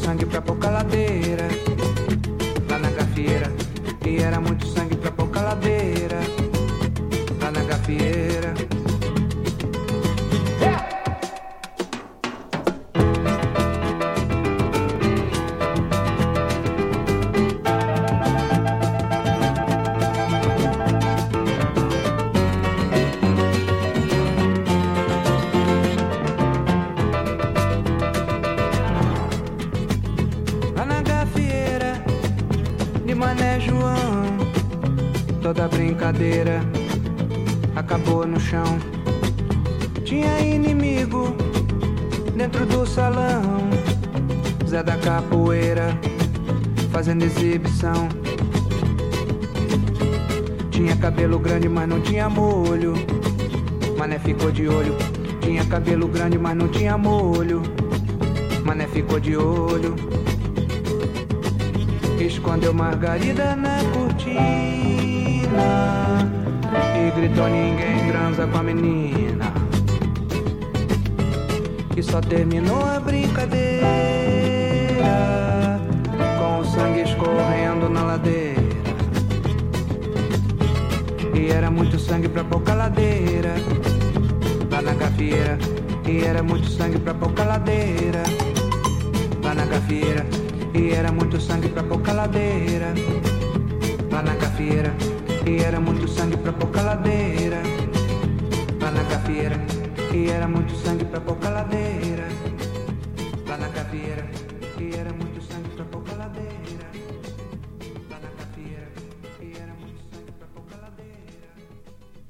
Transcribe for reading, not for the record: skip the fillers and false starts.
sangue pra pouca ladeira. Lá na gafieira. E era muito sangue pra pouca ladeira. Lá na gafieira. Toda brincadeira acabou no chão. Tinha inimigo dentro do salão. Zé da capoeira fazendo exibição. Tinha cabelo grande, mas não tinha molho. Mané ficou de olho. Tinha cabelo grande, mas não tinha molho. Mané ficou de olho. Escondeu Margarida na cortina e gritou: ninguém transa com a menina. E só terminou a brincadeira com o sangue escorrendo na ladeira. E era muito sangue pra pouca ladeira. Lá na gafieira. E era muito sangue pra pouca ladeira. Lá na gafieira. E era muito sangue pra pouca ladeira. Lá na gafieira. E era muito sangue pra pouca ladeira. Lá na gafieira. E era muito sangue pra pouca ladeira. Lá na gafieira.